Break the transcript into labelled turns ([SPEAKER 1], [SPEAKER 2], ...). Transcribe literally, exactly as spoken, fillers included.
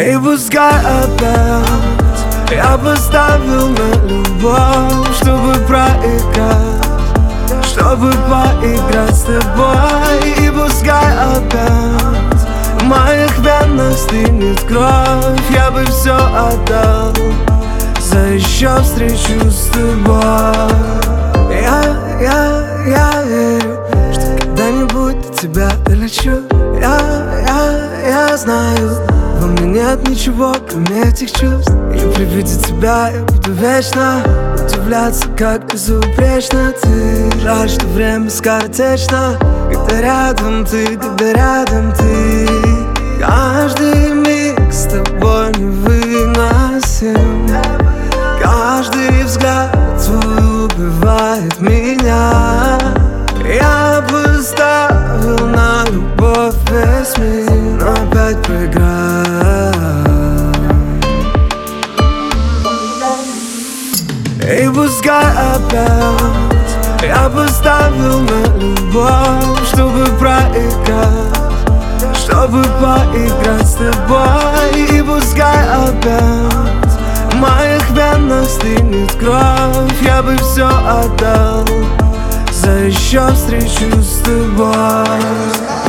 [SPEAKER 1] И пускай опять я поставил на любовь, чтобы проиграть, чтобы поиграть с тобой. И пускай опять в моих венах стынет кровь, я бы все отдал за еще встречу с тобой. Я, я, я верю, что когда-нибудь от тебя долечу. Я, я, я знаю, во мне нет ничего, кроме этих чувств. И при виде тебя я буду вечно удивляться, как безупречно ты. Жаль, что время скоротечно, когда рядом ты, когда рядом ты. Каждый миг с тобой невыносим. Каждый взгляд твой убивает меня. Я поставил на любовь весь мир, но опять проиграл. И пускай опять я поставил на любовь, чтобы проиграть, чтобы поиграть с тобой. И пускай опять в моих венах стынет кровь, я бы все отдал за еще встречу с тобой.